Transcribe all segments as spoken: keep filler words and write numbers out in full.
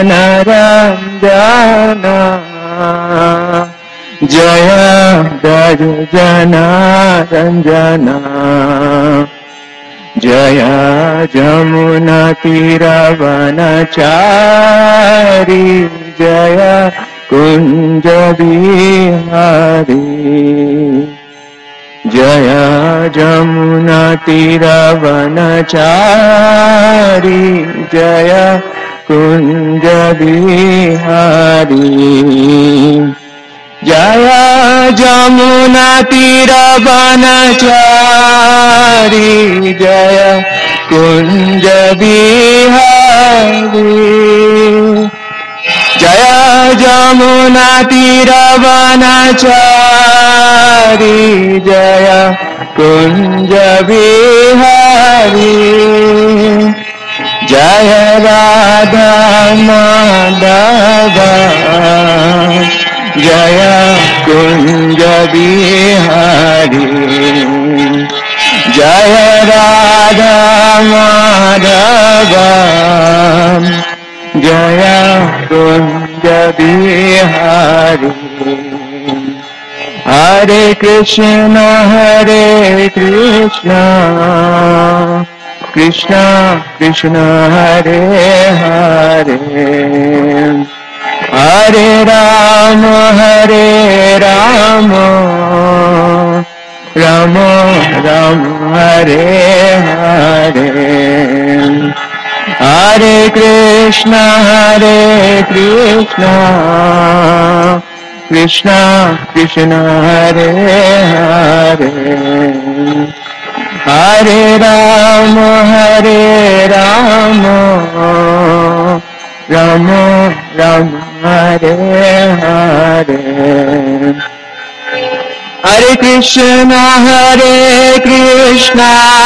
रञ्जन जय ब्रज जना रञ्जन जय जमुना तीरवनचारी जय कुंज बिहारी जय जमुना तीरवनचारी जय कुंज बिहारी जय जमुना तीरवनचारी जय कुंज बिहारी जय जमुना तीरवनचारी जय कुंज बिहारी जय राधा माधव जय कुंज बिहारी जय राधा माधव जय कुंज बिहारी हरे कृष्ण हरे कृष्ण कृष्ण कृष्ण हरे हरे हरे राम हरे राम राम राम हरे हरे हरे कृष्ण हरे कृष्ण कृष्ण कृष्ण हरे हरे हरे राम हरे राम राम राम हरे हरे हरे कृष्ण हरे कृष्ण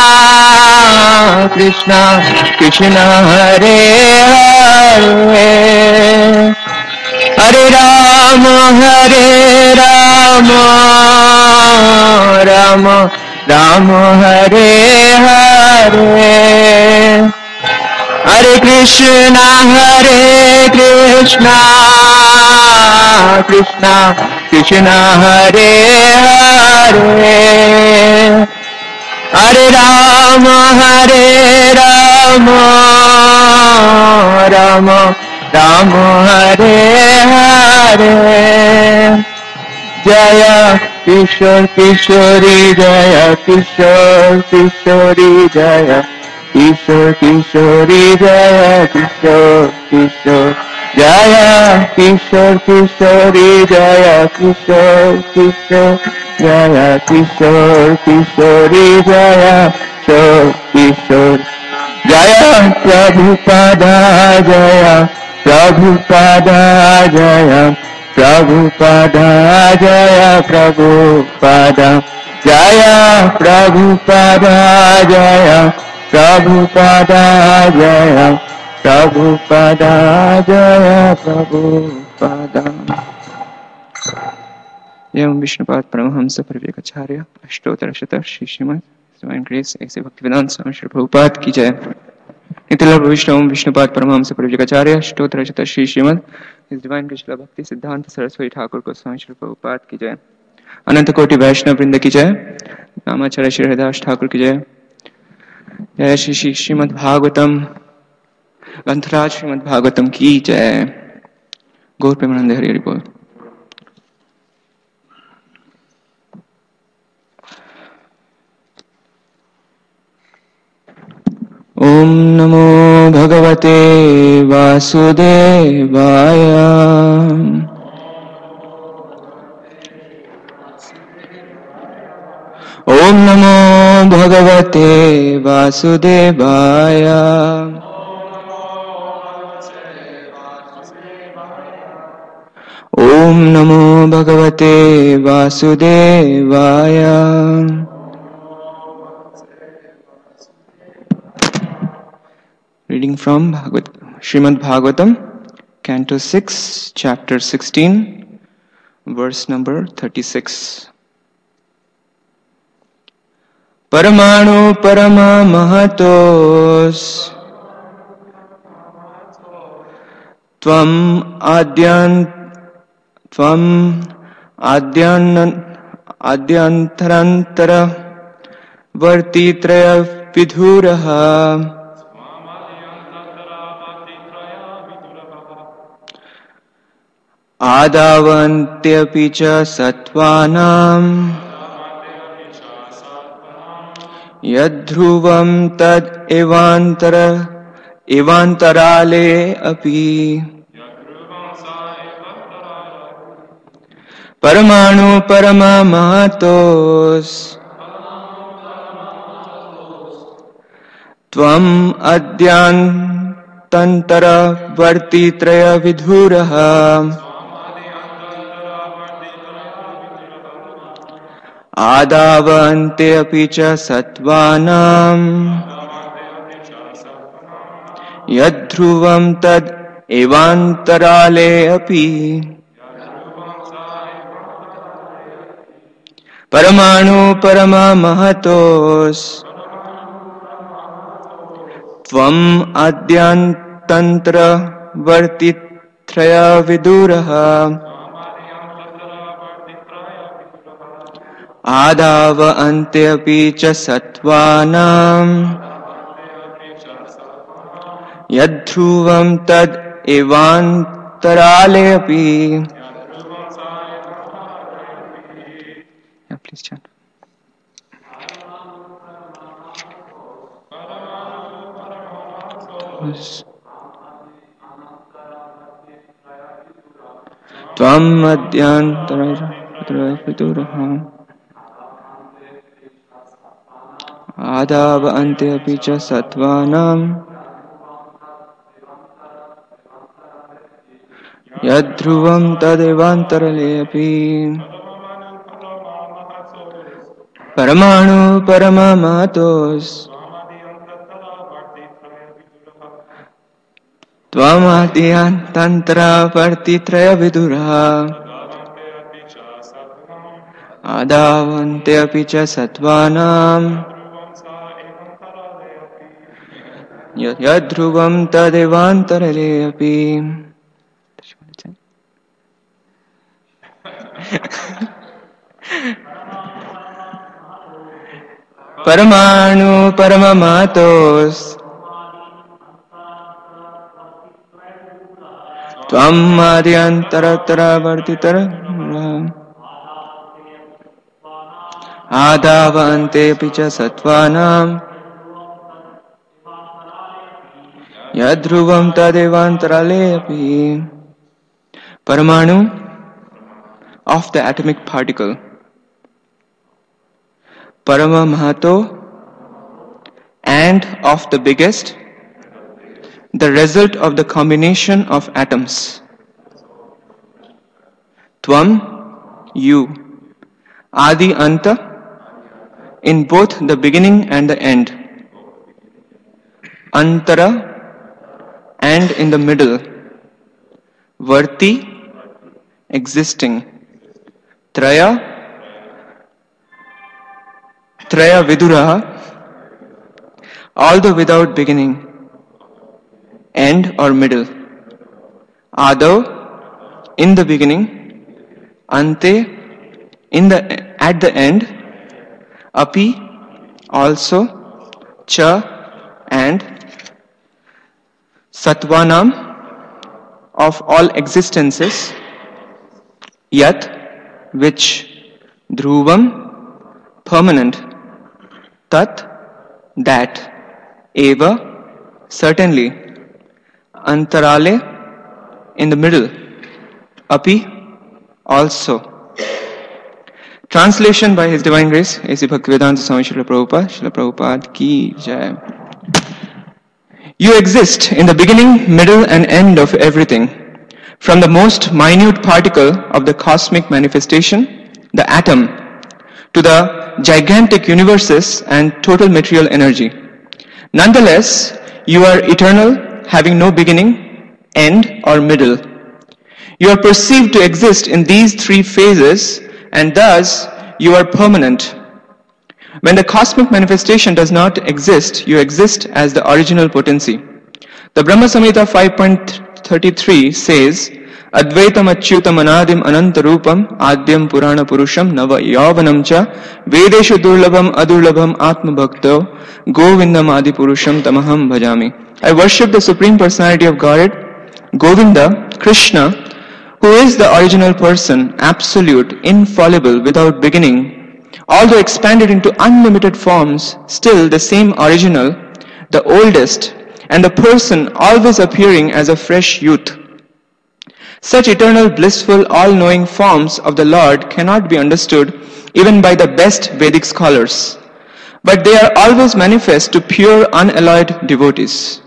कृष्ण कृष्ण हरे हरे हरे राम हरे राम राम राम हरे हरे हरे कृष्ण हरे कृष्ण कृष्ण कृष्ण हरे हरे हरे राम हरे राम राम राम हरे हरे जय किशोर किशोरी जय किशोर किशोरी जय किशोर किशोरी जय किशोर किशोर जय किशोर किशोरी जय किशोर किशोर जय किशोर किशोरी जय किशोर किशोर जय प्रभुपादा जय प्रभुपादा जय प्रभुपादा जय प्रभुपादा जय प्रभुपादा जय प्रभुपादा जय प्रभुपादा जय प्रभुपादा। एवं विष्णुपाद परमहंस परिव्राजकाचार्य अष्टोत्तर शतक श्री श्रीमद् डिवाइन ग्रेस ऐसे भक्तिवेदांत स्वामी श्री प्रभुपाद की जय। नित्यलाभ विष्णु विष्णुपाद परमहंस परिव्राजकाचार्य अष्टोत्तर शतक श्री श्रीमद् डिवाइन ग्रेस भक्ति सिद्धांत सरस्वती ठाकुर को स्वामी श्री प्रभुपाद की जय। अनंत कोटि वैष्णव वृंद की जय। नामाचार्य श्री हरिदास ठाकुर की जय। जय श्री श्री श्रीमद् भागवतम ग्रंथराज श्रीमद् भागवतम की जय। गौर प्रेमानंद हरि हरि बोल। ओम नमो भगवते वासुदेवाय। ओम नमो भगवते वासुदेवाय। ओम नमो भगवते वासुदेवाय। Reading from Bhagavad, Srimad Bhagavatam, Canto six, Chapter sixteen, Verse number thirty-six. Paramanu Parama Mahatos Tvam adyan Tvam adyan adyantarantara vartitraya vidhuraha Adavantyapi cha sattvanam yadhruvam tad evantara evantarale api Paramanu parama mahatos Tvam adyantantara vartitraya vidhuraha Adavante api cha sattvanam yadhruvam tad evantarale api Paramanu parama mahatos Tvam adyantantra vartitraya viduraha Adava ante api cha sattvanam yadhruvam tad evantarale api. Yeah, please chant. Tvam adyantara viduraha Adava ante api cha sattvanam yadhruvam tadevantarale api Paramanu parama mahatos Tvamadyantantra vartitraya viduraha Adavante api cha sattvanam yadhruvam tadevantarale api Paramanu paramamatos Tvam adyantaratara vartitara Adavante api cha sattvanam yadhruvam tadevantarale api. Paramanu of the atomic particle. Parama Mahato and of the biggest, the result of the combination of atoms. Tvam, you. Adi Anta, in both the beginning and the end. Antara, and in the middle. Varti, existing. Traya, Traya Viduraha, although without beginning, end or middle. Adav, in the beginning. Ante, in the at the end. Api, also. Cha, and. Sattvanam, of all existences. Yat, which. Dhruvam, permanent. Tat, that. Eva, certainly. Antarale, in the middle. Api, also. Translation by His Divine Grace, A C Bhaktivedanta Swami Srila Prabhupada, Srila Prabhupada ki jai. You exist in the beginning, middle and end of everything. From the most minute particle of the cosmic manifestation, the atom, to the gigantic universes and total material energy. Nonetheless, you are eternal, having no beginning, end or middle. You are perceived to exist in these three phases, and thus you are permanent. When the cosmic manifestation does not exist, you exist as the original potency. The Brahma Samhita five point thirty-three says, Advaitam achyutam anadim anantarupam adyam purana purusham nava yavanam cha vedeshu durlabham adurlabham atma bhakto govindam adi purusham tamaham bhajami. I worship the Supreme Personality of Godhead, Govinda, Krishna, who is the original person, absolute, infallible, without beginning, although expanded into unlimited forms, still the same original, the oldest, and the person always appearing as a fresh youth. Such eternal, blissful, all-knowing forms of the Lord cannot be understood even by the best Vedic scholars, but they are always manifest to pure, unalloyed devotees.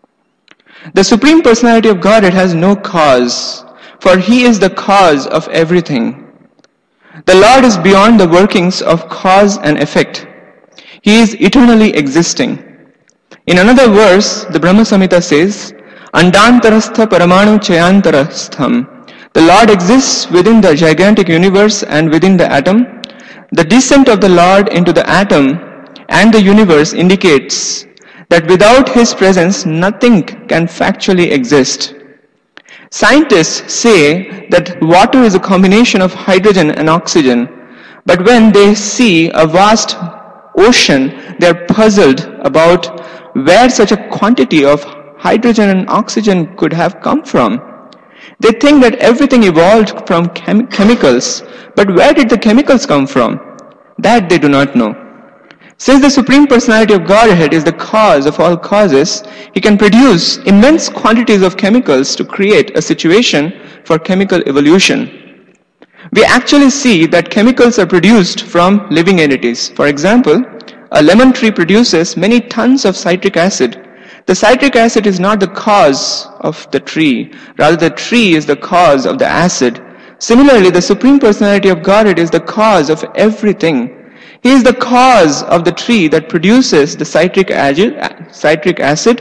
The Supreme Personality of Godhead has no cause, for He is the cause of everything. The Lord is beyond the workings of cause and effect. He is eternally existing. In another verse, the Brahma Samhita says, Andantarastha Paramanu Chayantarastham. The Lord exists within the gigantic universe and within the atom. The descent of the Lord into the atom and the universe indicates that without His presence, nothing can factually exist. Scientists say that water is a combination of hydrogen and oxygen, but when they see a vast ocean, they are puzzled about where such a quantity of hydrogen and oxygen could have come from. They think that everything evolved from chem- chemicals, but where did the chemicals come from? That they do not know. Since the Supreme Personality of Godhead is the cause of all causes, He can produce immense quantities of chemicals to create a situation for chemical evolution. We actually see that chemicals are produced from living entities. For example, a lemon tree produces many tons of citric acid. The citric acid is not the cause of the tree, rather the tree is the cause of the acid. Similarly, the Supreme Personality of Godhead is the cause of everything. He is the cause of the tree that produces the citric acid, citric acid,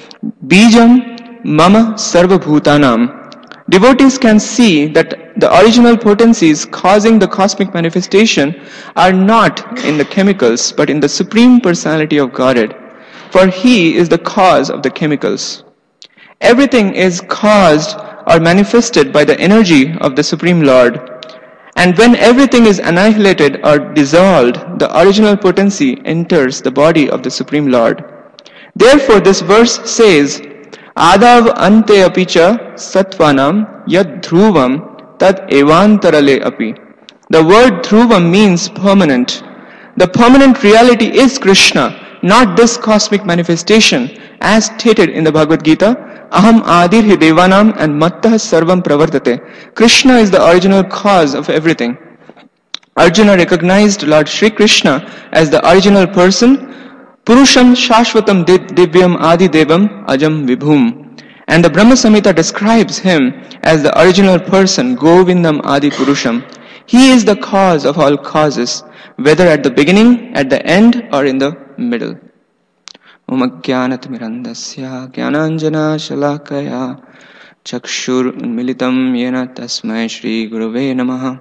bijam mama sarva bhutanam. Devotees can see that the original potencies causing the cosmic manifestation are not in the chemicals, but in the Supreme Personality of Godhead, for He is the cause of the chemicals. Everything is caused or manifested by the energy of the Supreme Lord. And when everything is annihilated or dissolved, the original potency enters the body of the Supreme Lord. Therefore, this verse says, Adav ante apicha sattvanam yad dhruvam tad evantarale api. The word dhruvam means permanent. The permanent reality is Krishna, not this cosmic manifestation, as stated in the Bhagavad Gita, Aham adir hi devanam and mattah sarvam pravartate. Krishna is the original cause of everything. Arjuna recognized Lord Shri Krishna as the original person, Purusham Shashvatam Divyam Adi Devam Ajam Vibhum. And the Brahma Samhita describes Him as the original person, Govindam Adi Purusham. He is the cause of all causes, whether at the beginning, at the end, or in the middle. Om Ajnanatimirandasya Jnananjana Shalakaya Chakshur Unmilitam Yena Tasmai Shri Gurave Namaha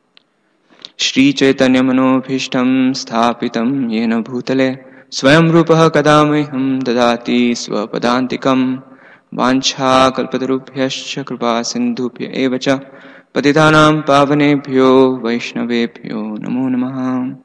Shri Chaitanya Manobhishtam Sthapitam Yena Bhutale Swayam Rupaha Kadamiham Dadati Swapadantikam Vancha Kalpatarubhyascha Kripa Sindhubhya Evacha Patitanam Pavanebhyo Vaishnavebhyo Namo Namaha.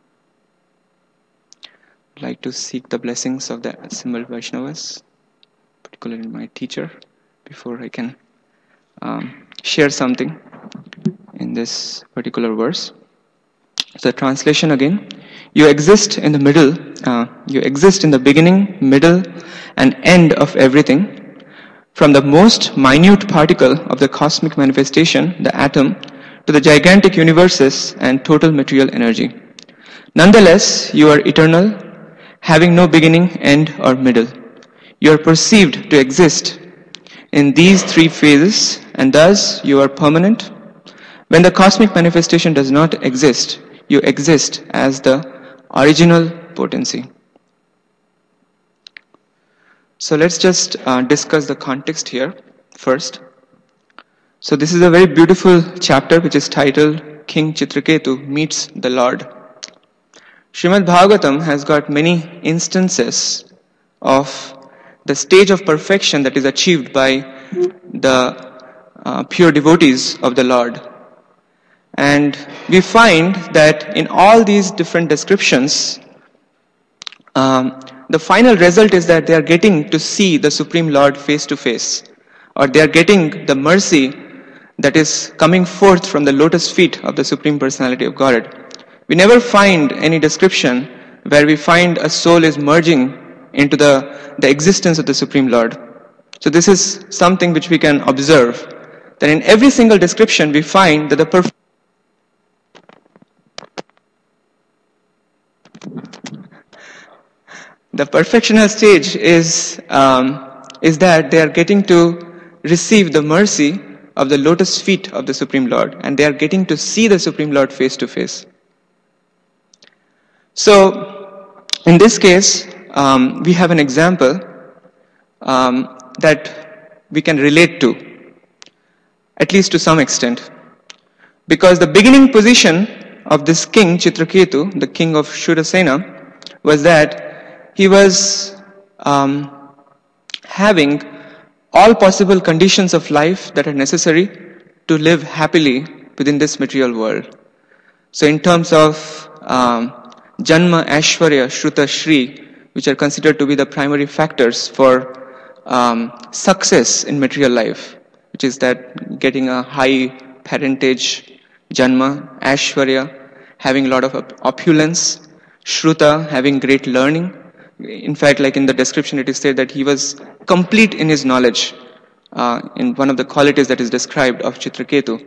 I'd like to seek the blessings of the assembled Vaishnavas, particularly my teacher, before I can um, share something in this particular verse. So the translation again, you exist in the middle, uh, you exist in the beginning, middle, and end of everything, from the most minute particle of the cosmic manifestation, the atom, to the gigantic universes and total material energy. Nonetheless, you are eternal, having no beginning, end, or middle. You are perceived to exist in these three phases, and thus you are permanent. When the cosmic manifestation does not exist, you exist as the original potency. So let's just uh, discuss the context here first. So this is a very beautiful chapter which is titled King Chitraketu Meets the Lord. Srimad Bhagavatam has got many instances of the stage of perfection that is achieved by the uh, pure devotees of the Lord. And we find that in all these different descriptions, um, the final result is that they are getting to see the Supreme Lord face to face, or they are getting the mercy that is coming forth from the lotus feet of the Supreme Personality of Godhead. We never find any description where we find a soul is merging into the, the existence of the Supreme Lord. So this is something which we can observe, that in every single description we find that the perfect the perfectional stage is um, is that they are getting to receive the mercy of the lotus feet of the Supreme Lord, and they are getting to see the Supreme Lord face to face. So, in this case, um, we have an example um, that we can relate to, at least to some extent. Because the beginning position of this king, Chitraketu, the king of Shurasena, was that he was um, having all possible conditions of life that are necessary to live happily within this material world. So in terms of um, Janma, Aishwarya, Shruta, Shri, which are considered to be the primary factors for um, success in material life, which is that getting a high parentage, Janma, Aishwarya, having a lot of opulence, Shruta, having great learning. In fact, like in the description, it is said that he was complete in his knowledge uh, in one of the qualities that is described of Chitraketu.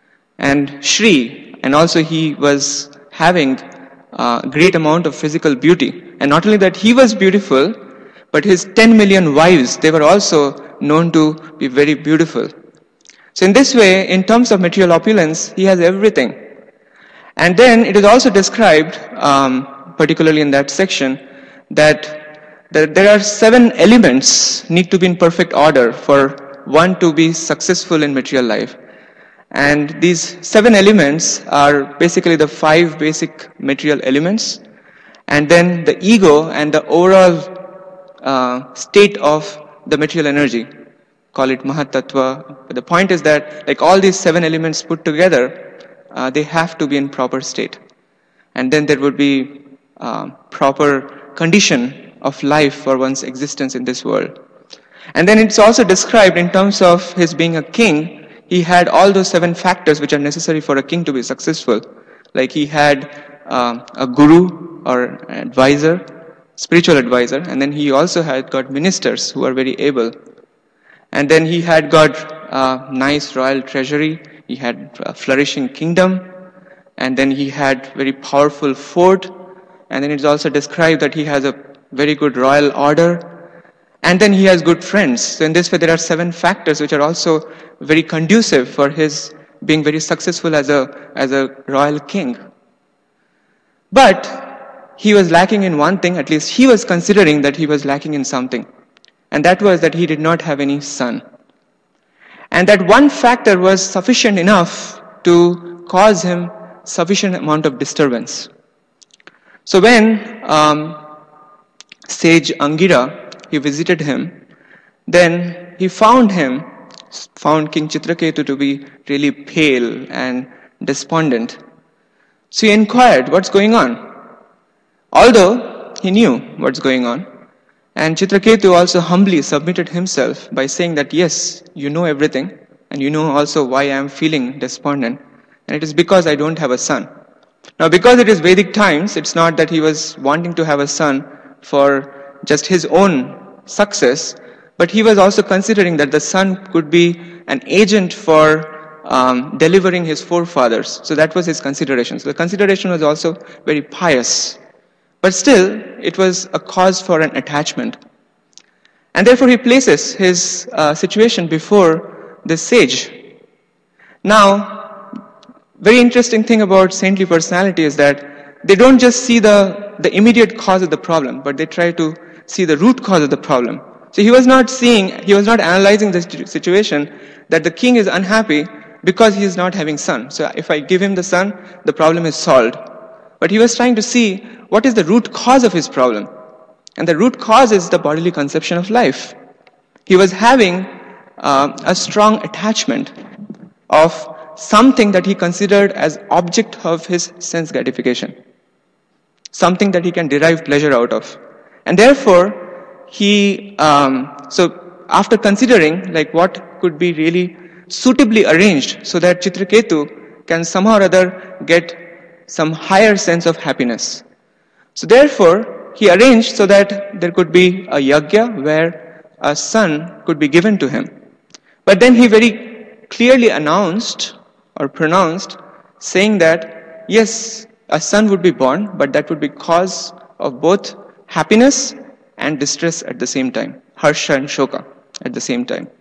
And Shri, and also he was having a great amount of physical beauty. And not only that he was beautiful, but his ten million wives, they were also known to be very beautiful. So in this way, in terms of material opulence, he has everything. And then it is also described, um, particularly in that section, that there are seven elements need to be in perfect order for one to be successful in material life. And these seven elements are basically the five basic material elements, and then the ego and the overall uh, state of the material energy. Call it Mahatattva. But the point is that like all these seven elements put together, uh, they have to be in proper state. And then there would be uh, proper condition of life for one's existence in this world. And then it's also described in terms of his being a king, he had all those seven factors which are necessary for a king to be successful. Like he had uh, a guru or an advisor, spiritual advisor, and then he also had got ministers who are very able. And then he had got a nice royal treasury, he had a flourishing kingdom, and then he had very powerful fort. And then it's also described that he has a very good royal order. And then he has good friends. So in this way, there are seven factors which are also very conducive for his being very successful as a, as a royal king. But he was lacking in one thing, at least he was considering that he was lacking in something. And that was that he did not have any son. And that one factor was sufficient enough to cause him sufficient amount of disturbance. So when um, sage Angira, he visited him, then he found him, found King Chitraketu to be really pale and despondent. So he inquired, what's going on? Although he knew what's going on. And Chitraketu also humbly submitted himself by saying that, yes, you know everything, and you know also why I am feeling despondent, and it is because I don't have a son. Now, because it is Vedic times, it's not that he was wanting to have a son for just his own success, but he was also considering that the son could be an agent for um, delivering his forefathers. So that was his consideration. So the consideration was also very pious. But still, it was a cause for an attachment. And therefore he places his uh, situation before this sage. Now, very interesting thing about saintly personality is that they don't just see the, the immediate cause of the problem, but they try to see the root cause of the problem. So he was not seeing, he was not analyzing the situation that the king is unhappy because he is not having son. So if I give him the son, the problem is solved. But he was trying to see what is the root cause of his problem. And the root cause is the bodily conception of life. He was having uh, a strong attachment of something that he considered as object of his sense gratification, something that he can derive pleasure out of. And therefore, he, um, so after considering like what could be really suitably arranged so that Chitraketu can somehow or other get some higher sense of happiness. So therefore, he arranged so that there could be a yajna where a son could be given to him. But then he very clearly announced or pronounced, saying that, yes, a son would be born, but that would be cause of both happiness and distress at the same time, harsha and shoka at the same time.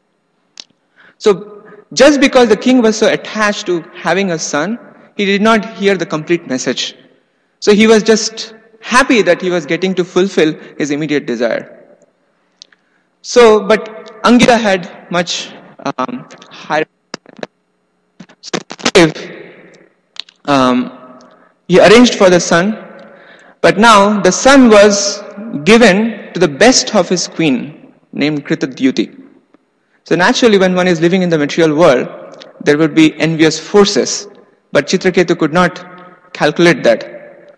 So just because the king was so attached to having a son, he did not hear the complete message. So he was just happy that he was getting to fulfill his immediate desire. So, but Angira had much um, higher. So um, he arranged for the son, but now the son was given to the best of his queen, named Kritadyuti. So naturally, when one is living in the material world, there would be envious forces, but Chitraketu could not calculate that.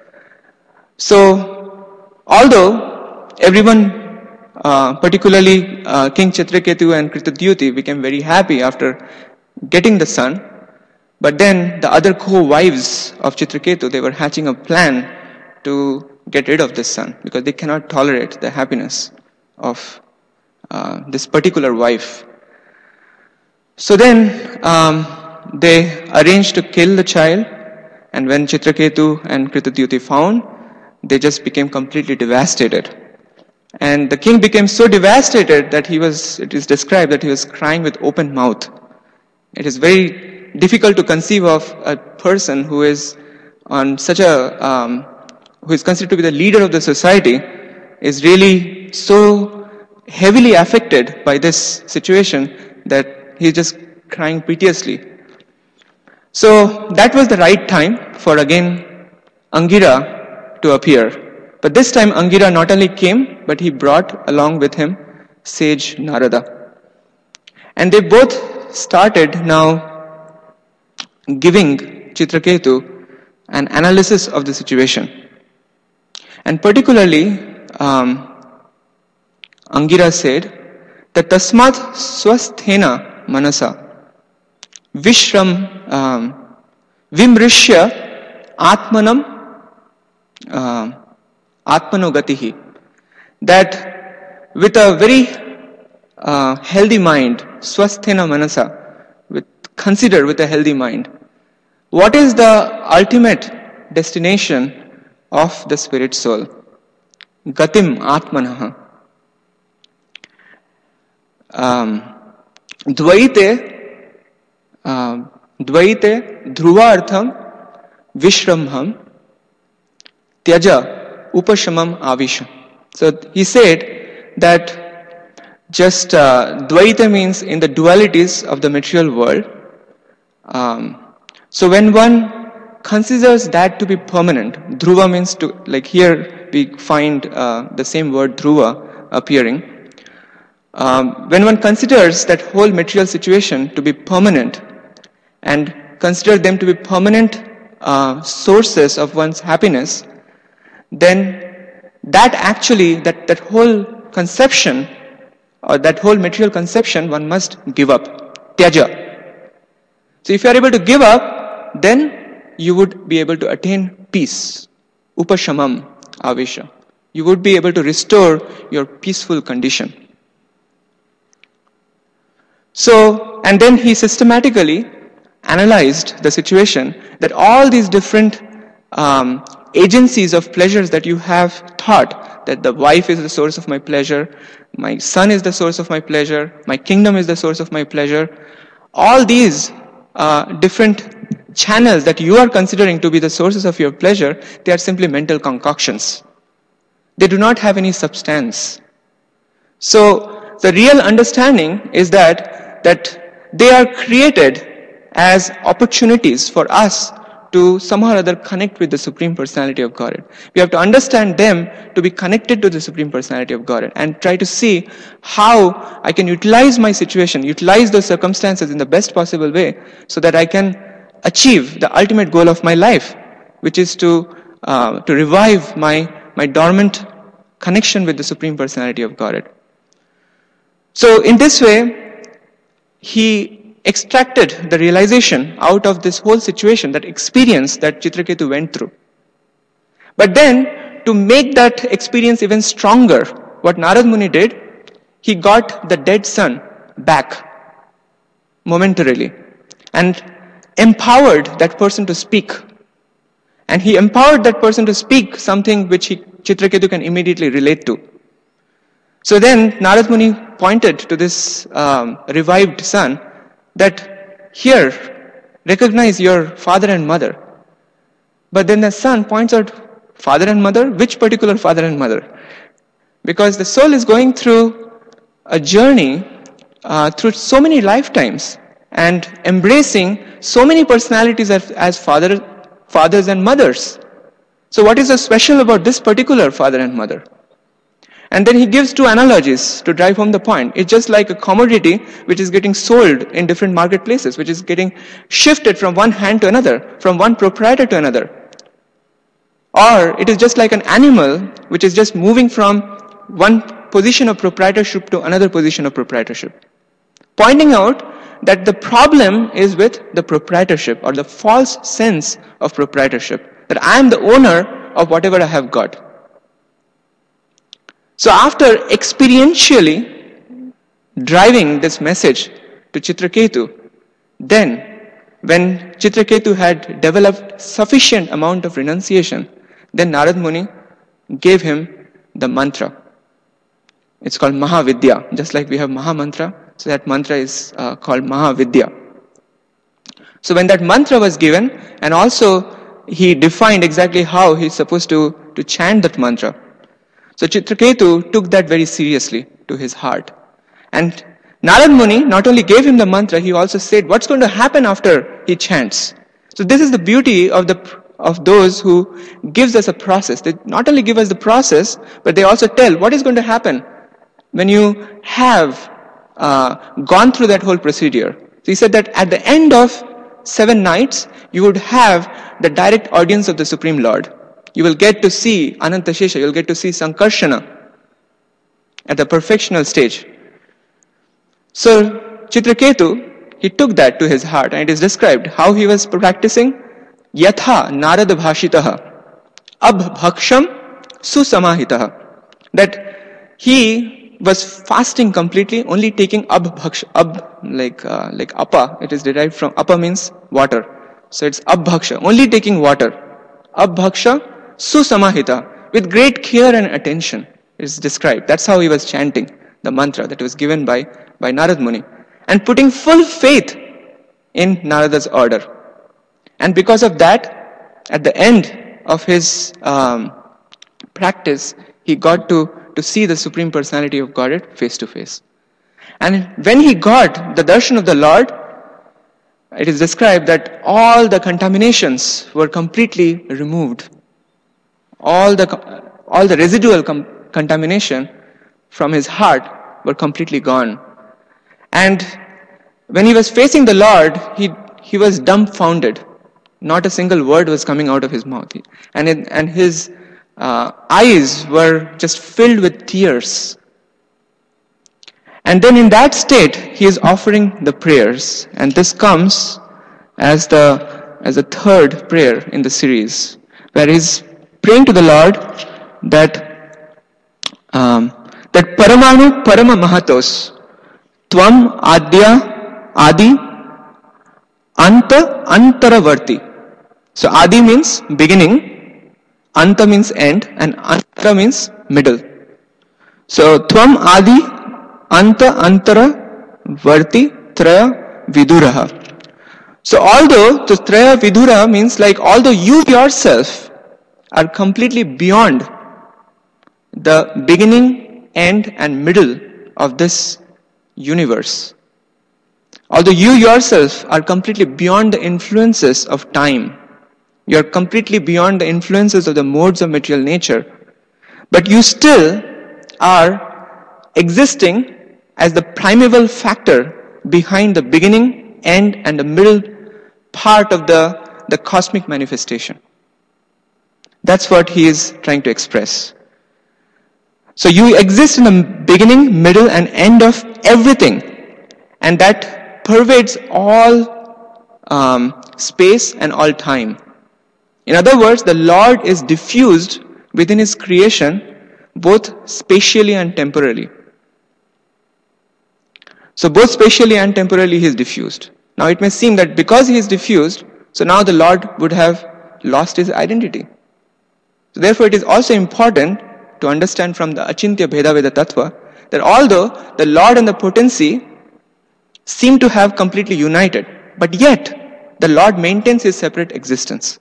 So, although everyone, uh, particularly uh, King Chitraketu and Kritadyuti, became very happy after getting the son, but then the other co-wives of Chitraketu, they were hatching a plan to get rid of this son because they cannot tolerate the happiness of uh, this particular wife. So then um, they arranged to kill the child, and when Chitraketu and Kritadyuti found, they just became completely devastated. And the king became so devastated that he was, it is described that he was crying with open mouth. It is very difficult to conceive of a person who is on such a, um, who is considered to be the leader of the society, is really so heavily affected by this situation that he is just crying piteously. So that was the right time for again Angira to appear. But this time Angira not only came, but he brought along with him sage Narada. And they both started now giving Chitraketu an analysis of the situation. And particularly, um, Angira said that tasmat swasthena manasa vishram um, vimrishya atmanam uh, atmanogatihi, that with a very uh, healthy mind, swasthena manasa, with consider with a healthy mind, what is the ultimate destination of the spirit soul? Gatim atmanaha. Um, dvaite uh, dvaite dhruvartham vishrambham tyaja upashamam avisha. So he said that just uh, dvaita means in the dualities of the material world. Um, so when one considers that to be permanent, dhruva means to, like here we find uh, the same word dhruva appearing. Um, when one considers that whole material situation to be permanent and consider them to be permanent uh, sources of one's happiness, then that actually, that, that whole conception or that whole material conception one must give up. Tyaja. So if you are able to give up, then you would be able to attain peace. Upashamam avisha. You would be able to restore your peaceful condition. So, and then he systematically analyzed the situation that all these different um, agencies of pleasures that you have thought, that the wife is the source of my pleasure, my son is the source of my pleasure, my kingdom is the source of my pleasure, all these uh, different channels that you are considering to be the sources of your pleasure, they are simply mental concoctions. They do not have any substance. So, the real understanding is that that they are created as opportunities for us to somehow or other connect with the Supreme Personality of Godhead. We have to understand them to be connected to the Supreme Personality of Godhead and try to see how I can utilize my situation, utilize those circumstances in the best possible way so that I can achieve the ultimate goal of my life, which is to uh, to revive my, my dormant connection with the Supreme Personality of Godhead. So in this way, he extracted the realization out of this whole situation, that experience that Chitraketu went through. But then, to make that experience even stronger, what Narad Muni did, he got the dead son back momentarily and empowered that person to speak. And he empowered that person to speak something which he, Chitraketu can immediately relate to. So then Narad Muni pointed to this um, revived son that here, recognize your father and mother. But then the son points out, father and mother? Which particular father and mother? Because the soul is going through a journey uh, through so many lifetimes and embracing so many personalities as, as father, fathers and mothers. So what is so special about this particular father and mother? And then he gives two analogies to drive home the point. It's just like a commodity which is getting sold in different marketplaces, which is getting shifted from one hand to another, from one proprietor to another. Or it is just like an animal which is just moving from one position of proprietorship to another position of proprietorship. Pointing out that the problem is with the proprietorship or the false sense of proprietorship, that I am the owner of whatever I have got. So after experientially driving this message to Chitraketu, then when Chitraketu had developed sufficient amount of renunciation, then Narad Muni gave him the mantra. It's called Mahavidya, just like we have Maha Mantra, so that mantra is uh, called Mahavidya. So when that mantra was given, and also he defined exactly how he's supposed to, to chant that mantra. So Chitraketu took that very seriously to his heart. And Narad Muni not only gave him the mantra, he also said what's going to happen after he chants. So this is the beauty of the of those who gives us a process. They not only give us the process, but they also tell what is going to happen when you have uh, gone through that whole procedure. So he said that at the end of seven nights, you would have the direct audience of the Supreme Lord. You will get to see Anantashesha, you will get to see Sankarshana at the perfectional stage. So Chitraketu, he took that to his heart, and it is described how he was practicing Yatha Narada Bhashitaha Abhaksham Susamahitaha. That he was fasting completely, only taking abhaksha, ab, like, uh, like apa, it is derived from, apa means water. So it's abhaksha, only taking water. Abhaksha Susamahita, with great care and attention, is described. That's how he was chanting the mantra that was given by, by Narad Muni. And putting full faith in Narada's order. And because of that, at the end of his um, practice, he got to, to see the Supreme Personality of Godhead face to face. And when he got the darshan of the Lord, it is described that all the contaminations were completely removed. All the all the residual com- contamination from his heart were completely gone. And when he was facing the Lord, he he was dumbfounded. Not a single word was coming out of his mouth. And it, and his uh, eyes were just filled with tears. And then in that state, he is offering the prayers. And this comes as the as a third prayer in the series, where he's praying to the Lord that um, that Paramanu Parama Mahatos Tvam Adya Adi Anta Antaravarti. So Adi means beginning, Anta means end, and Antara means middle. So Tvam Adi Anta Antara Varti Traya Viduraha. So although the Traya Vidura means like although you yourself are completely beyond the beginning, end and middle of this universe. Although you yourself are completely beyond the influences of time, You are completely beyond the influences of the modes of material nature. But you still are existing as the primeval factor behind the beginning, end, and the middle part of the, the cosmic manifestation. That's what he is trying to express. So you exist in the beginning, middle, and end of everything. And that pervades all um, space and all time. In other words, the Lord is diffused within his creation, both spatially and temporally. So both spatially and temporally he is diffused. Now it may seem that because he is diffused, so now the Lord would have lost his identity. So therefore it is also important to understand from the Achintya Bheda Veda Tattva that although the Lord and the potency seem to have completely united, but yet the Lord maintains his separate existence.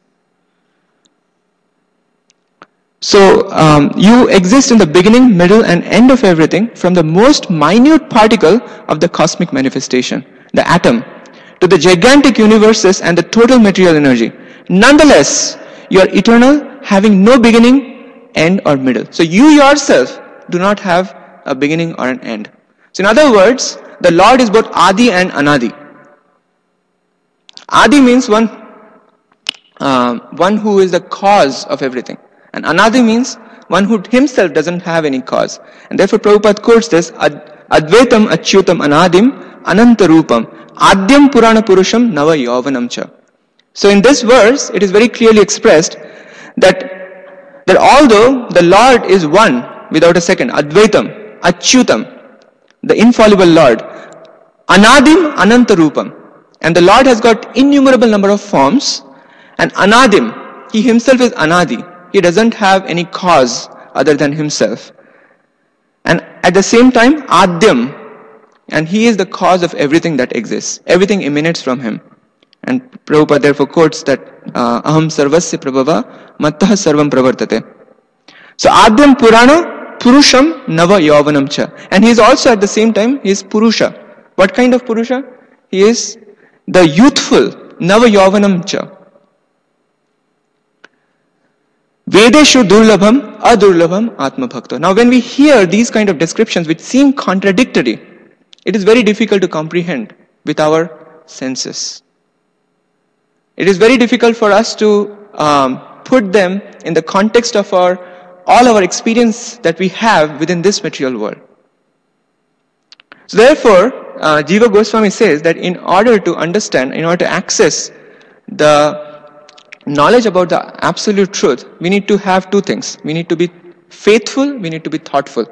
So um, you exist in the beginning, middle, and end of everything, from the most minute particle of the cosmic manifestation, the atom, to the gigantic universes and the total material energy. Nonetheless, you are eternal, having no beginning, end, or middle. So you yourself do not have a beginning or an end. So in other words, the Lord is both Adi and Anadi. Adi means one, uh, one who is the cause of everything. And Anadi means one who himself doesn't have any cause. And therefore Prabhupada quotes this, Advaitam Achyutam Anadim Anantarupam Adyam Purana Purusham Nava Yavanam Cha. So in this verse, it is very clearly expressed that, that although the Lord is one without a second, Advaitam, Achyutam, the infallible Lord, Anadim Anantarupam, and the Lord has got innumerable number of forms, and Anadim, he himself is Anadi. He doesn't have any cause other than himself. And at the same time, Adyam, and he is the cause of everything that exists. Everything emanates from him. And Prabhupada therefore quotes that, uh, Aham sarvasya prabhava mattah sarvam pravartate. So Adyam Purana Purusham Nava Yavanam Cha. And he is also at the same time, he is Purusha. What kind of Purusha? He is the youthful Nava Yavanam Cha. Vedeshu durlabham adurlabham atma bhakta. Now when we hear these kind of descriptions which seem contradictory, it is very difficult to comprehend with our senses. It is very difficult for us to um, put them in the context of our all our experience that we have within this material world. So therefore, uh, Jiva Goswami says that in order to understand, in order to access the knowledge about the absolute truth, we need to have two things. We need to be faithful, we need to be thoughtful.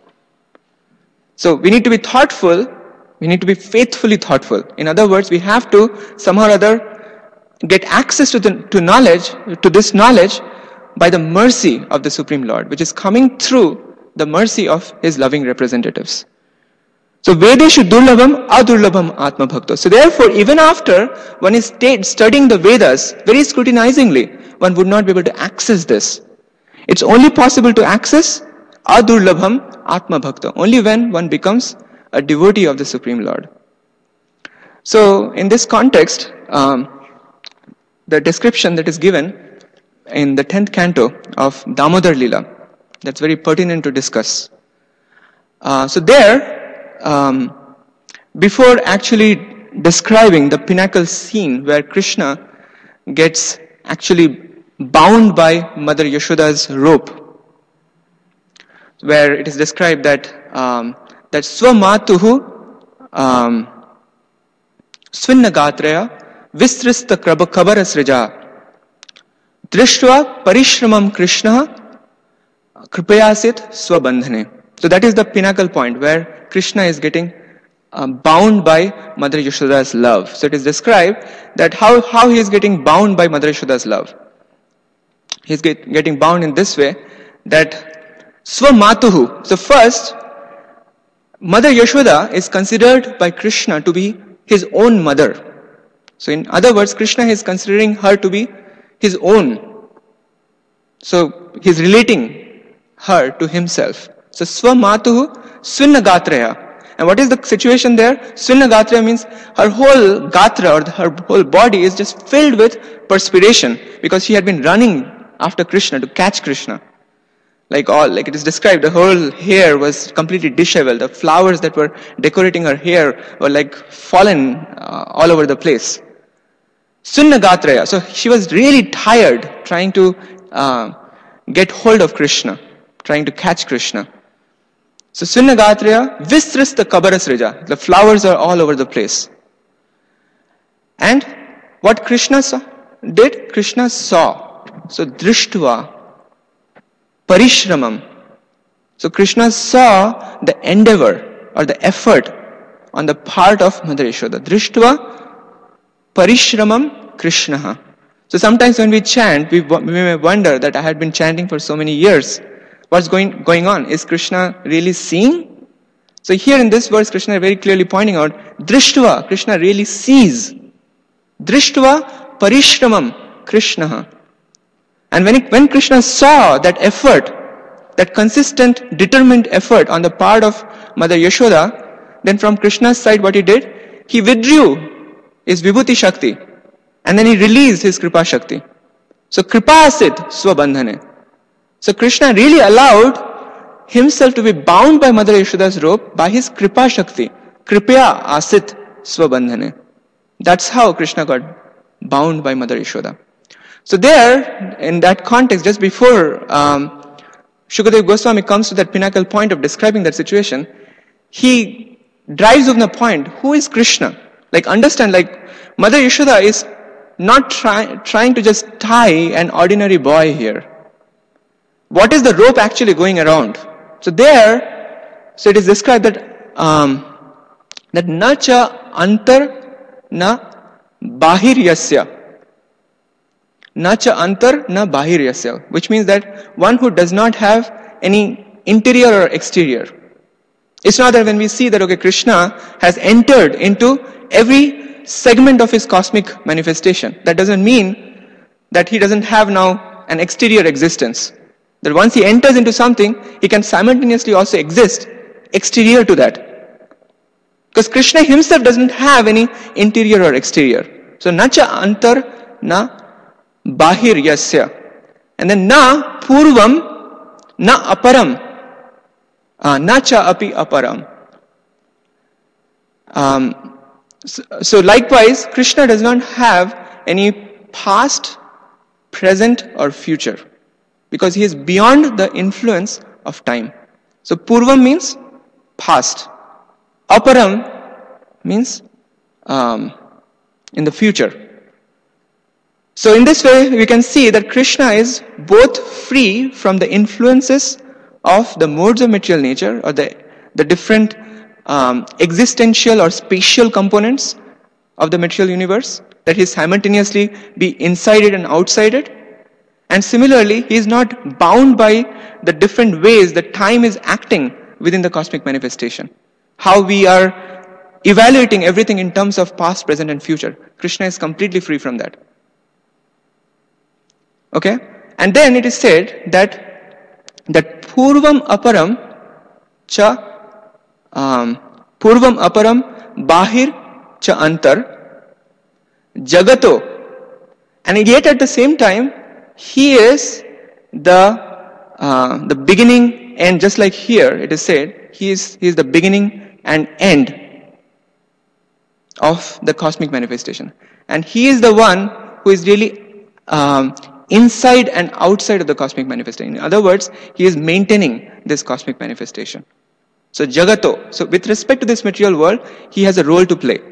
So we need to be thoughtful, we need to be faithfully thoughtful. In other words, we have to somehow or other get access to, the, to knowledge, to this knowledge by the mercy of the Supreme Lord, which is coming through the mercy of his loving representatives. So Vedeshu durlabham adurlabham atma bhakta. So therefore, even after one is studying the Vedas very scrutinizingly, one would not be able to access this. It's only possible to access adurlabham atma bhakta, only when one becomes a devotee of the Supreme Lord. So in this context, um, the description that is given in the tenth canto of Damodar Lila, that's very pertinent to discuss. Uh, so there, Um, before actually describing the pinnacle scene where Krishna gets actually bound by Mother Yashoda's rope, where it is described that um, that Swamatuhu um, Swinnagatraya Vistrista Kabarasrija Drishtva Parishramam Krishna Kripayasit Swabandhane. So that is the pinnacle point where Krishna is getting uh, bound by Mother Yashoda's love. So it is described that how, how he is getting bound by Mother Yashoda's love. He is get, getting bound in this way that Swamatuhu. So first, Mother Yashoda is considered by Krishna to be his own mother. So in other words, Krishna is considering her to be his own. So he is relating her to himself. So Swamatuhu Swinnagatraya. And what is the situation there? Sunna Gatra means her whole Gatra or her whole body is just filled with perspiration because she had been running after Krishna to catch Krishna. Like all, like it is described, the whole hair was completely disheveled. The flowers that were decorating her hair were like fallen uh, all over the place. Sunna Gatraya. So she was really tired trying to uh, get hold of Krishna, trying to catch Krishna. So Sunna Gatraya, Visrista Kabarasrija. The flowers are all over the place. And what Krishna saw, did? Krishna saw. So Drishtva. Parishramam. So Krishna saw the endeavor or the effort on the part of Mother Yashoda. Drishtva Parishramam Krishnaha. So sometimes when we chant, we, we may wonder that I had been chanting for so many years. What's going, going on? Is Krishna really seeing? So here in this verse, Krishna is very clearly pointing out, Drishtva, Krishna really sees. Drishtva Parishramam Krishnaha. And when, it, when Krishna saw that effort, that consistent, determined effort on the part of Mother Yashoda, then from Krishna's side what he did? He withdrew his Vibhuti Shakti and then he released his Kripa Shakti. So Kripa Asit Swabandhane. So Krishna really allowed himself to be bound by Mother Yashoda's rope by his Kripa Shakti. Kripya Asit Swabandhane. That's how Krishna got bound by Mother Yashoda. So there, in that context, just before um, Shukadeva Goswami comes to that pinnacle point of describing that situation, he drives home the point, who is Krishna? Like understand, like Mother Yashoda is not try, trying to just tie an ordinary boy here. What is the rope actually going around? So there, so it is described that um, that na cha antar na bahir yasya. Na cha antar na bahir yasya, which means that one who does not have any interior or exterior. It's not that when we see that, okay, Krishna has entered into every segment of his cosmic manifestation. That doesn't mean that he doesn't have now an exterior existence. That once he enters into something, he can simultaneously also exist exterior to that. Because Krishna himself doesn't have any interior or exterior. So na cha antar na bahir yasya. And then na purvam na aparam. Uh, na cha api aparam. Um, so, so likewise, Krishna does not have any past, present or future. Because he is beyond the influence of time. So purvam means past. Aparam means um, in the future. So in this way, we can see that Krishna is both free from the influences of the modes of material nature or the, the different um, existential or spatial components of the material universe, that he simultaneously be inside it and outside it. And similarly, he is not bound by the different ways that time is acting within the cosmic manifestation. How we are evaluating everything in terms of past, present and future. Krishna is completely free from that. Okay? And then it is said that that Purvam Aparam Cha um, Purvam Aparam Bahir Cha Antar Jagato. And yet at the same time, he is the uh, the beginning and just like here it is said, he is he is the beginning and end of the cosmic manifestation. And he is the one who is really um, inside and outside of the cosmic manifestation. In other words, he is maintaining this cosmic manifestation. So Jagato, so with respect to this material world, he has a role to play.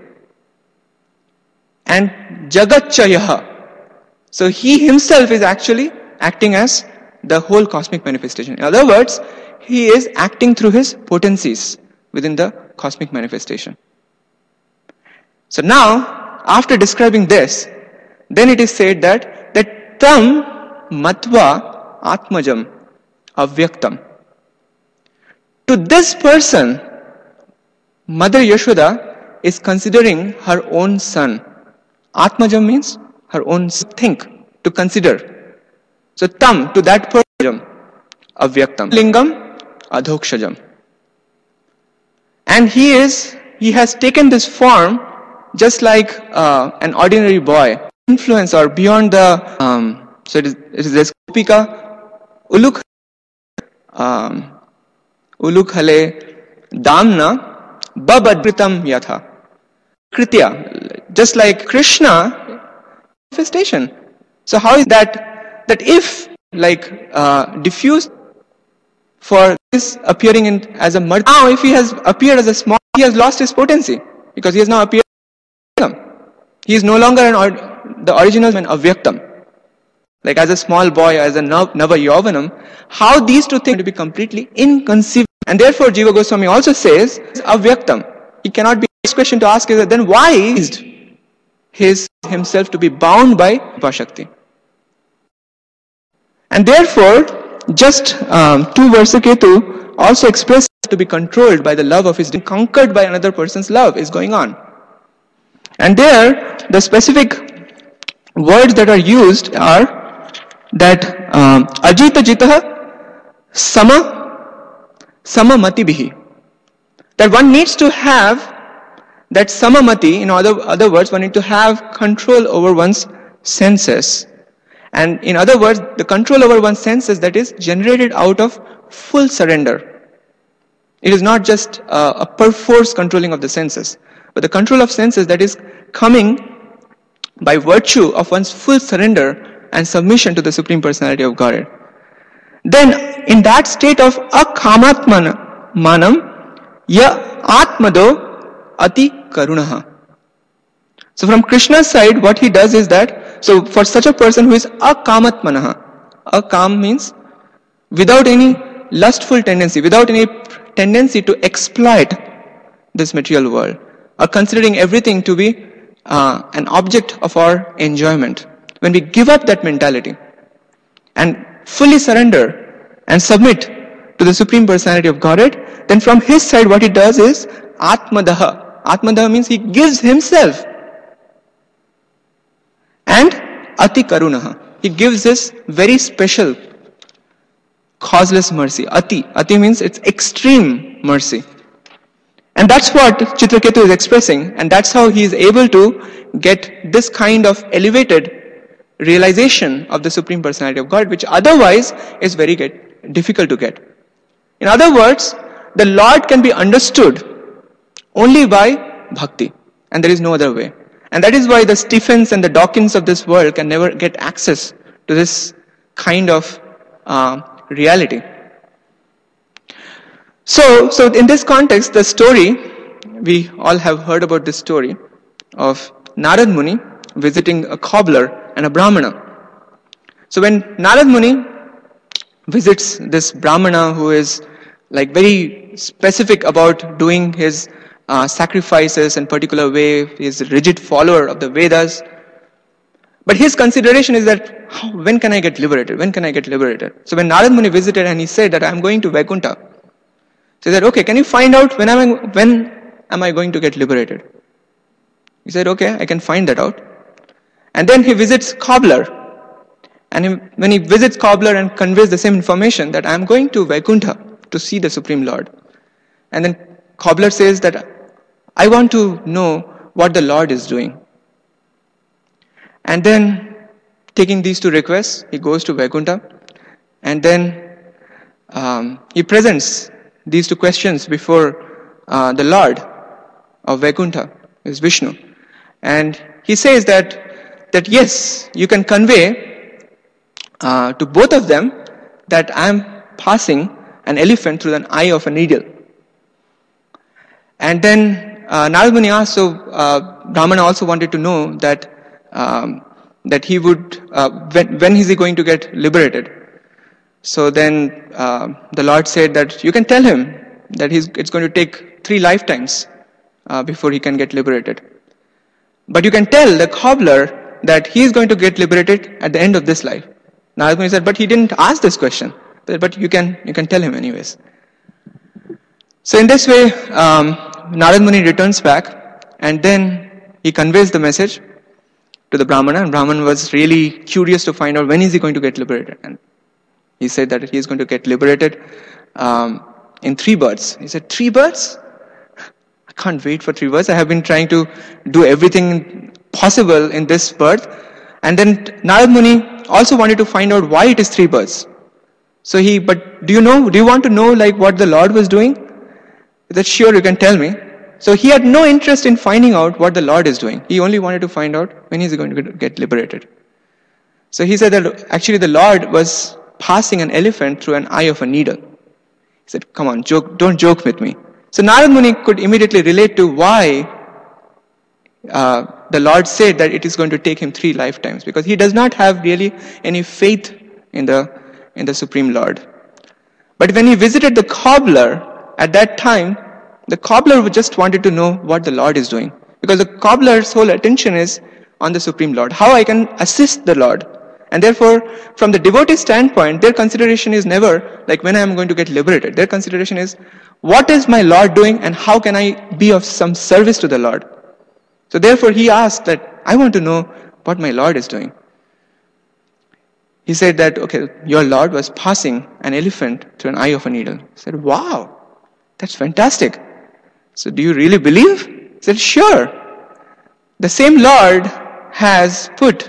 And Jagatchayaha, so he himself is actually acting as the whole cosmic manifestation. In other words, he is acting through his potencies within the cosmic manifestation. So now, after describing this, then it is said that that tam matva atmajam avyaktam. To this person, Mother Yashoda is considering her own son. Atmajam means her own think, to consider. So tam, to that person, avyaktam. Lingam, adhokshajam. And he is, he has taken this form just like uh, an ordinary boy. Influence or beyond the, um, so it is, it is this Gopika, Uluk, um, Uluk hale damna babadritam yatha. Kritya, just like Krishna, manifestation. So how is that, that if like uh, diffused for this appearing in as a murti, now if he has appeared as a small, he has lost his potency because he has now appeared. He is no longer an or, the original man avyaktam. Like as a small boy, as a nava yovanam, how these two things to be completely inconceivable. And therefore Jiva Goswami also says avyaktam. He cannot be. Next question to ask is that then why is his himself to be bound by Vashakti? And therefore, just um, two Varsaketu also express to be controlled by the love of his, conquered by another person's love is going on. And there, the specific words that are used are that um, Ajita Jitaha Sama Sama Mati Bihi. That one needs to have that Samamati, in other, other words, one needs to have control over one's senses. And in other words, the control over one's senses that is generated out of full surrender. It is not just uh, a perforce controlling of the senses, but the control of senses that is coming by virtue of one's full surrender and submission to the Supreme Personality of Godhead. Then, in that state of akamatman manam, ya atmado ati karunaha. So from Krishna's side, what he does is that, so for such a person who is akamatmanaha, akam means without any lustful tendency, without any tendency to exploit this material world, or considering everything to be uh, an object of our enjoyment. When we give up that mentality and fully surrender and submit to the Supreme Personality of Godhead, then from his side what he does is atmadaha. Atmadaha means he gives himself. And ati karunaha. He gives this very special causeless mercy. Ati. Ati means it's extreme mercy. And that's what Chitraketu is expressing, and that's how he is able to get this kind of elevated realization of the Supreme Personality of God, which otherwise is very get, difficult to get. In other words, the Lord can be understood only by bhakti, and there is no other way. And that is why the Stephens and the Dawkins of this world can never get access to this kind of uh, reality. So, so in this context, the story, we all have heard about this story of Narad Muni visiting a cobbler and a Brahmana. So when Narad Muni visits this Brahmana who is like very specific about doing his uh, sacrifices in particular way, he is a rigid follower of the Vedas, but his consideration is that, how, when can I get liberated? When can I get liberated? So when Narad Muni visited and he said that I am going to Vaikuntha, so he said, okay, can you find out when am I, when am I going to get liberated? He said, okay, I can find that out. And then he visits cobbler. And he, when he visits cobbler and conveys the same information that I am going to Vaikuntha to see the Supreme Lord. And then cobbler says that I want to know what the Lord is doing. And then taking these two requests, he goes to Vaikuntha. And then um, he presents these two questions before uh, the Lord of Vaikuntha, is Vishnu. And he says that, that yes, you can convey uh, to both of them that I am passing an elephant through an eye of a needle. And then uh, Narad Muni asked, so uh, Brahmana also wanted to know that um, that he would, uh, when, when is he going to get liberated? So then uh, the Lord said that you can tell him that he's, it's going to take three lifetimes uh, before he can get liberated. But you can tell the cobbler that he is going to get liberated at the end of this life. Narad Muni said, but he didn't ask this question. But you can you can tell him anyways. So in this way, um, Narad Muni returns back and then he conveys the message to the Brahmana, and Brahman was really curious to find out when is he going to get liberated. And he said that he is going to get liberated um, in three births. He said, three births? I can't wait for three births. I have been trying to do everything possible in this birth. And then Narad Muni also wanted to find out why it is three births. So he, but do you know, do you want to know like what the Lord was doing? He said, sure, you can tell me. So he had no interest in finding out what the Lord is doing. He only wanted to find out when he's going to get liberated. So he said that actually the Lord was passing an elephant through an eye of a needle. He said, come on, joke, don't joke with me. So Narad Muni could immediately relate to why uh, the Lord said that it is going to take him three lifetimes, because he does not have really any faith in the in the Supreme Lord. But when he visited the cobbler at that time, the cobbler just wanted to know what the Lord is doing, because the cobbler's whole attention is on the Supreme Lord, how I can assist the Lord. And therefore, from the devotee standpoint, their consideration is never like when I am going to get liberated. Their consideration is, what is my Lord doing and how can I be of some service to the Lord? So therefore he asked that, I want to know what my Lord is doing. He said that, okay, your Lord was passing an elephant through an eye of a needle. He said, wow, that's fantastic. So do you really believe? He said, sure. The same Lord has put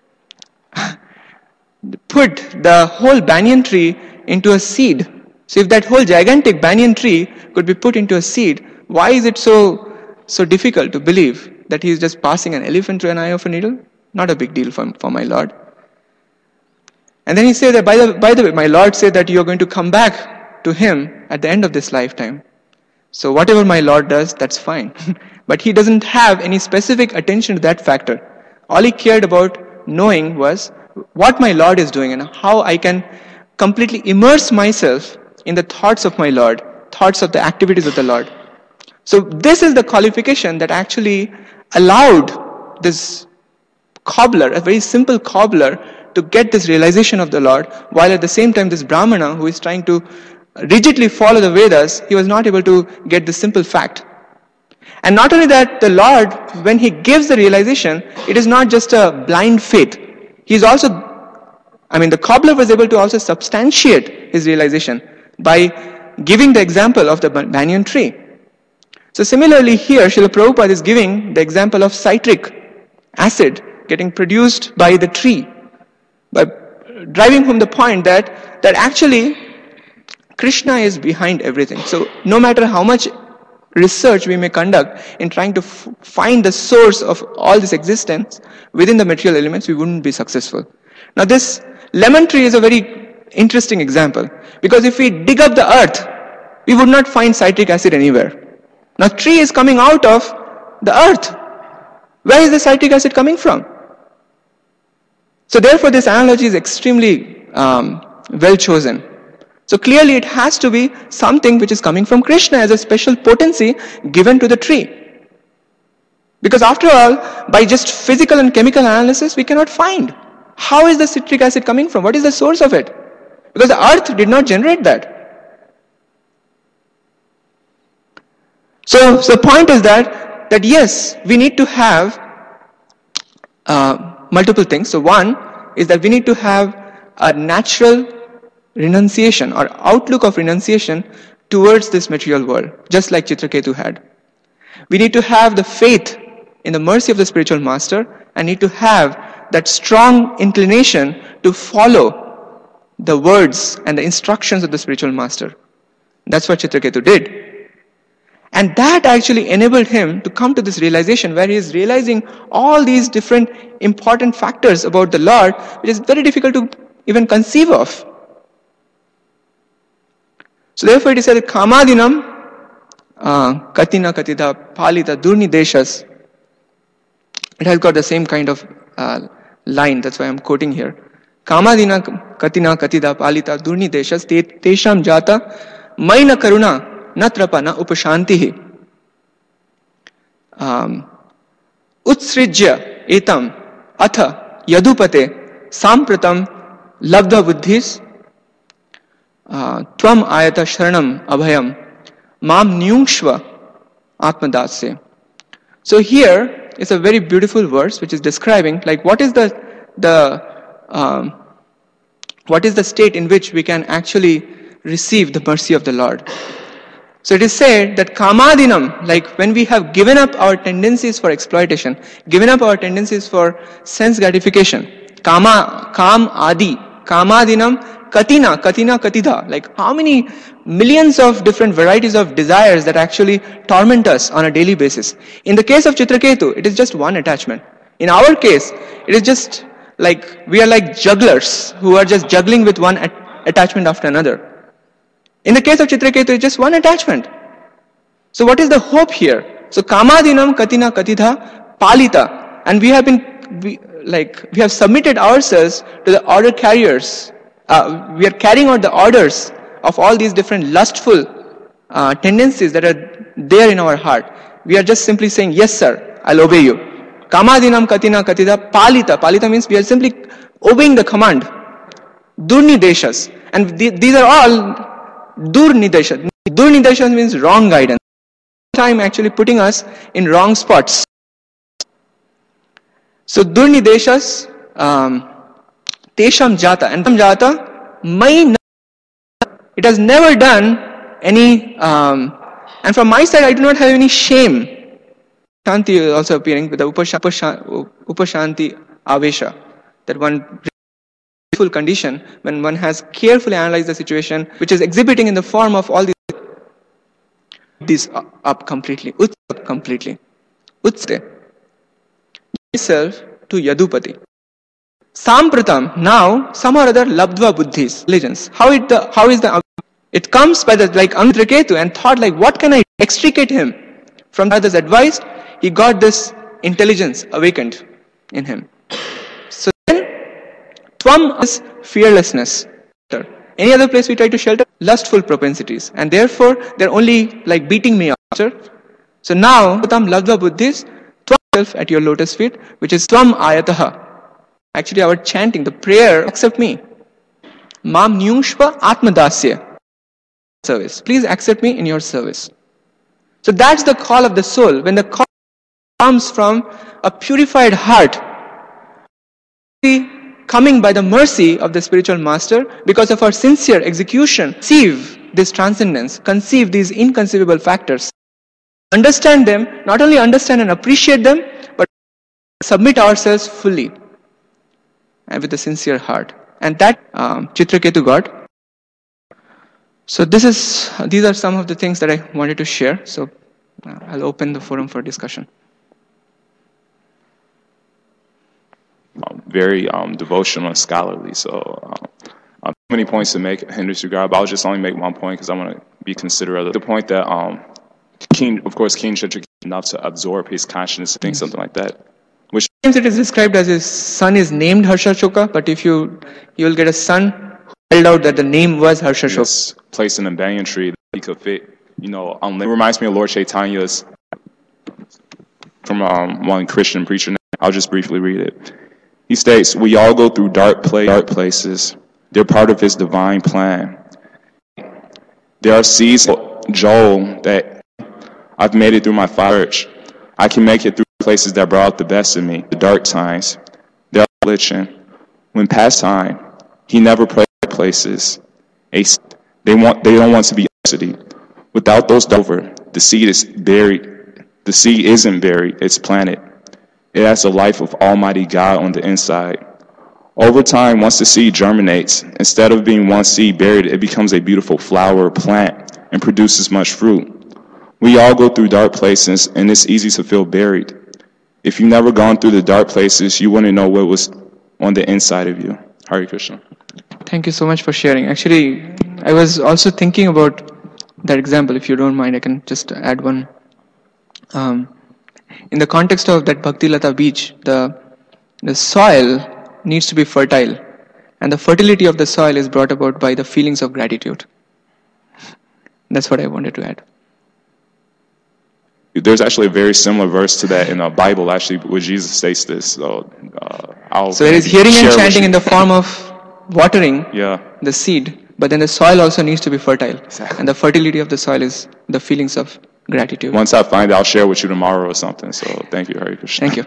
put the whole banyan tree into a seed. So if that whole gigantic banyan tree could be put into a seed, why is it so so difficult to believe that he is just passing an elephant through an eye of a needle? Not a big deal for, for my Lord. And then he said that, by the, by the way, my Lord said that you are going to come back to him at the end of this lifetime. So whatever my Lord does, that's fine. But he doesn't have any specific attention to that factor. All he cared about knowing was what my Lord is doing and how I can completely immerse myself in the thoughts of my Lord, thoughts of the activities of the Lord. So this is the qualification that actually allowed this cobbler, a very simple cobbler, to get this realization of the Lord, while at the same time this Brahmana who is trying to rigidly follow the Vedas, he was not able to get this simple fact. And not only that, the Lord, when he gives the realization, it is not just a blind faith. He is also, I mean, the cobbler was able to also substantiate his realization by giving the example of the banyan tree. So similarly here, Srila Prabhupada is giving the example of citric acid getting produced by the tree, by driving home the point that, that actually Krishna is behind everything. So no matter how much research we may conduct in trying to f- find the source of all this existence within the material elements, we wouldn't be successful. Now this lemon tree is a very interesting example, because if we dig up the earth, we would not find citric acid anywhere. Now tree is coming out of the earth. Where is the citric acid coming from? So therefore this analogy is extremely um, well chosen. So clearly it has to be something which is coming from Krishna as a special potency given to the tree. Because after all, by just physical and chemical analysis, we cannot find how is the citric acid coming from, what is the source of it. Because the earth did not generate that. So, so the point is that, that yes, we need to have uh, multiple things. So one is that we need to have a natural renunciation or outlook of renunciation towards this material world, just like Chitraketu had. We need to have the faith in the mercy of the spiritual master and need to have that strong inclination to follow the words and the instructions of the spiritual master. That's what Chitraketu did. And that actually enabled him to come to this realization where he is realizing all these different important factors about the Lord, which is very difficult to even conceive of. So therefore it is said, Kamadinam uh, Katina Katita Palita Durni Deshas. It has got the same kind of uh, line, that's why I'm quoting here. Kamadina Katina Katita Palita Durni Deshas Te Tesham Jata Maina Karuna Natrapa na upashantihi um, utsrijya etam atha yadupate sampratam labdha buddhis uh, tvam ayata sharanam abhayam mam nyungshva atmadasya. So here is a very beautiful verse which is describing like what is the the um, what is the state in which we can actually receive the mercy of the Lord. So it is said that kamadinam, like when we have given up our tendencies for exploitation, given up our tendencies for sense gratification, kama, kam adi, kamadinam katina, katina katida, like how many millions of different varieties of desires that actually torment us on a daily basis. In the case of Chitraketu, it is just one attachment. In our case, it is just like we are like jugglers who are just juggling with one at- attachment after another. In the case of Chitraketu, it's just one attachment. So what is the hope here? So kamadinam katina katitha palita. And we have been, we, like, we have submitted ourselves to the order carriers. Uh, we are carrying out the orders of all these different lustful uh, tendencies that are there in our heart. We are just simply saying, yes sir, I'll obey you. Kamadinam katina katitha palita. Palita means we are simply obeying the command. Durnideshas. And th- these are all Durnidesha. Durnidesha means wrong guidance. Time actually putting us in wrong spots. So Durnideshas, um, Tesham Jata. And Jata, Mai, it has never done any, um, and from my side I do not have any shame. Shanti is also appearing with the Upashanti Avesha. That one full condition when one has carefully analyzed the situation, which is exhibiting in the form of all these these up completely, up completely, utste myself to Yadupati. Sampratam, now some or other labdva buddhis, religions. How it the how is the it comes by the like Antraketu and thought like what can I extricate him from others advised? He got this intelligence awakened in him. So then Tvam is fearlessness. Any other place we try to shelter? Lustful propensities. And therefore, they're only like beating me after. So now, Tvam Ladva Buddhis, Tvam at your lotus feet, which is Tvam Ayataha. Actually, our chanting, the prayer, accept me. Mam Nyungshva Atmadasya. Service. Please accept me in your service. So that's the call of the soul. When the call comes from a purified heart, coming by the mercy of the spiritual master, because of our sincere execution, conceive this transcendence, conceive these inconceivable factors, understand them, not only understand and appreciate them, but submit ourselves fully and with a sincere heart. And that um, Chitraketu got. So this is, these are some of the things that I wanted to share. So uh, I'll open the forum for discussion. Um, very um, devotional and scholarly. So, um, um, many points to make in this regard, but I'll just only make one point because I want to be considerate of the point that, um, King, of course, King Chitraketu enough to absorb his consciousness, think yes. something like that. Which sometimes it is described as his son is named Harshachoka, but if you you will get a son who held out that the name was Harshachoka. Yes, placed in a banyan tree that he could fit. You know, um, it reminds me of Lord Chaitanya's from um, one Christian preacher. I'll just briefly read it. He states, we all go through dark, play, dark places. They're part of his divine plan. There are seeds, Joel, that I've made it through my church. I can make it through places that brought out the best in me, the dark times. There are affliction. When past time, he never played places. They want, they don't want to be city. Without those over, the seed is buried. The seed isn't buried, it's planted. It has the life of Almighty God on the inside. Over time, once the seed germinates, instead of being one seed buried, it becomes a beautiful flower or plant and produces much fruit. We all go through dark places, and it's easy to feel buried. If you've never gone through the dark places, you wouldn't know what was on the inside of you. Hare Krishna. Thank you so much for sharing. Actually, I was also thinking about that example. If you don't mind, I can just add one. Um, In the context of that Bhakti Lata beach, the the soil needs to be fertile, and the fertility of the soil is brought about by the feelings of gratitude. That's what I wanted to add. There's actually a very similar verse to that in the Bible, actually, where Jesus states this. So, uh, I'll so there is hearing and chanting in the form of watering yeah. the seed, but then the soil also needs to be fertile, exactly. And the fertility of the soil is the feelings of gratitude. Once I find it, I'll share with you tomorrow or something. So thank you, Hare Krishna. Thank you.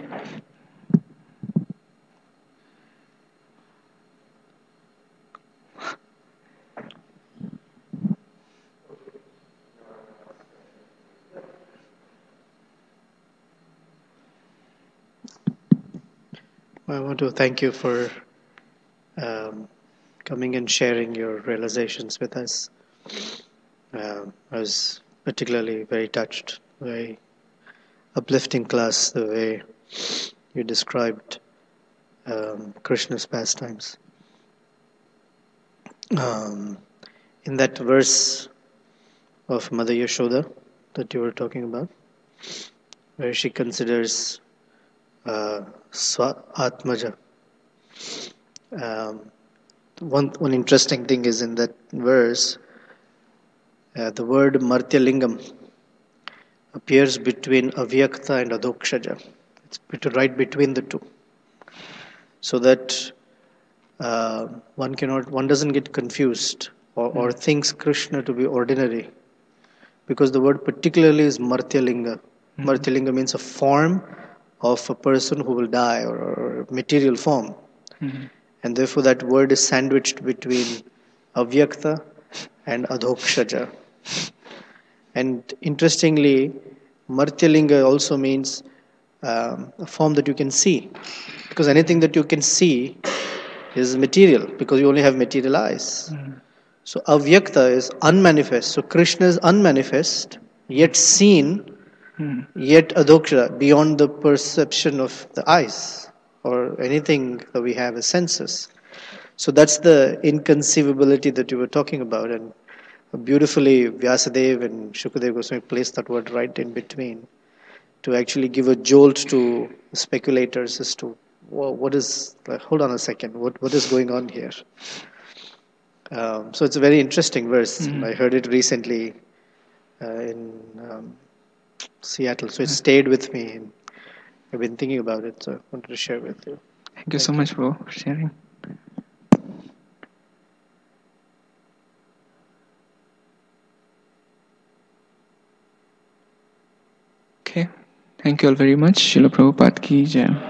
I want to thank you for um, coming and sharing your realizations with us. Uh, I was particularly very touched, very uplifting class, the way you described um, Krishna's pastimes. Um, in that verse of Mother Yashoda that you were talking about, where she considers uh, Swa Atmaja. Um, one, one interesting thing is in that verse, uh, the word Martyalingam appears between Avyakta and Adokshaja. It's right between the two. So that uh, one cannot, one doesn't get confused or, or mm. thinks Krishna to be ordinary, because the word particularly is Martyalinga. Mm. Martyalinga means a form of a person who will die, or, or material form. Mm. And therefore that word is sandwiched between Avyakta and Adhokshaja. And interestingly, Martyalinga also means um, a form that you can see, because anything that you can see is material, because you only have material eyes. Mm. So Avyakta is unmanifest. So Krishna is unmanifest, yet seen, mm. yet Adhoksha, beyond the perception of the eyes or anything that we have as senses. So that's the inconceivability that you were talking about, and beautifully Vyasadeva and Shukadeva Goswami placed that word right in between to actually give a jolt to speculators as to, well, what is, like, hold on a second, what what is going on here? Um, so it's a very interesting verse. Mm-hmm. I heard it recently uh, in um, Seattle, so it stayed with me, and I've been thinking about it, so I wanted to share with you. Thank you Thank so you. much for sharing. Okay, thank you all very much. Srila Prabhupada ki jai.